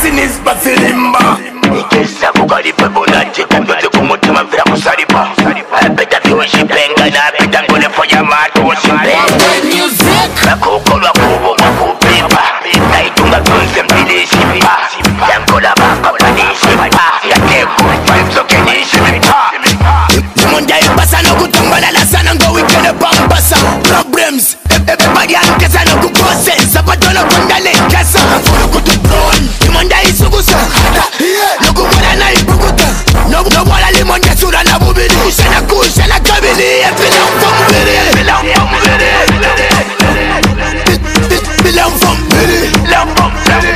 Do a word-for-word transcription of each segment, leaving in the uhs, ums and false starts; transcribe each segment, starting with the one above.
business basilimba. Ikesa kukali pepo na jita ndoze kumutima vila kusaripa. Peta viwishi penga na peta ngone foya mato wasipe. Nakukolwa kubo wakupipa. Naitunga tunze mbili shipa. Yankola baka panishi pa. Yateku vibes okenishi pa. Limonda ipasa no kutombala la sana ngo wikene bambasa. Problems everybody ankesa no kukose. Sapatono kondale kasa. Mfolo kutubron limonda isugusa. No kukwala na ipukuta. No wala limonda sura na bubili. Kushana kushana kabili. Bila mfambili. Bila mfambili. Bila mfambili. Bila mfambili.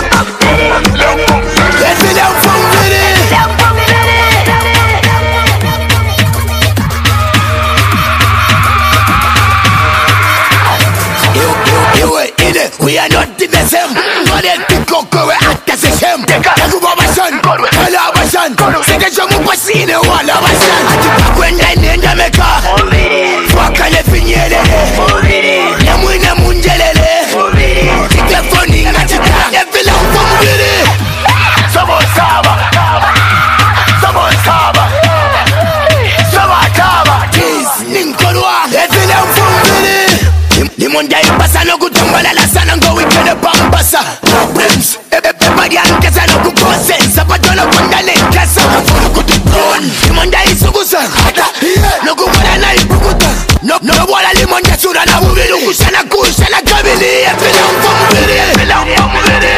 We are not the same. Don't let me go go at the same. Take a look at my son. Hello, my son. Say that you're more passionate. All of my son. When I need to make a fuck, I live in here. I'm in a munjelele. Take the phone in at the time. Every long from it. Someone saba. Someone saba. Someone saba. This Ninkolwa. Every long from it. Limonda ipasa no kutombala la sana ngo wikene bambasa. Problems everybody ankesa no kukose. Sapatono kondale kasa. Mfolo kutubron limonda isugusa. No kukwala na ipukuta. No wala limonda sura na bubili. Kushana kushana kabili. Bila mfambili. Bila mfambili.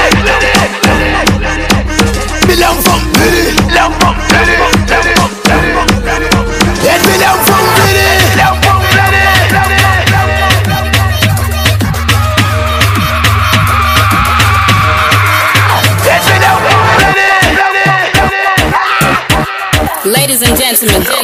Bila mfambili. Bila mfambili. Bila mfambili. Ladies and gentlemen.